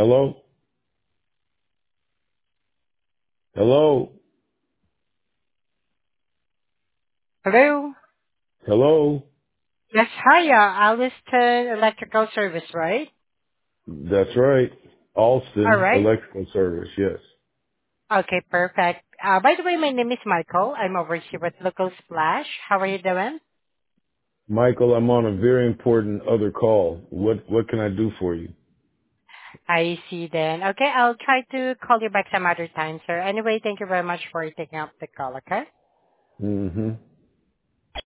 Hello? Hello? Hello? Hello? Yes, hiya. Alliston Electrical Service, right? That's right. All Alston right. Electrical Service, yes. Okay, perfect. By the way, my name is Michael. I'm over here with Local Splash. How are you doing? Michael, I'm on a very important other call. What can I do for you? I see then. Okay, I'll try to call you back some other time, sir. Anyway, thank you very much for taking up the call, okay? Mm-hmm.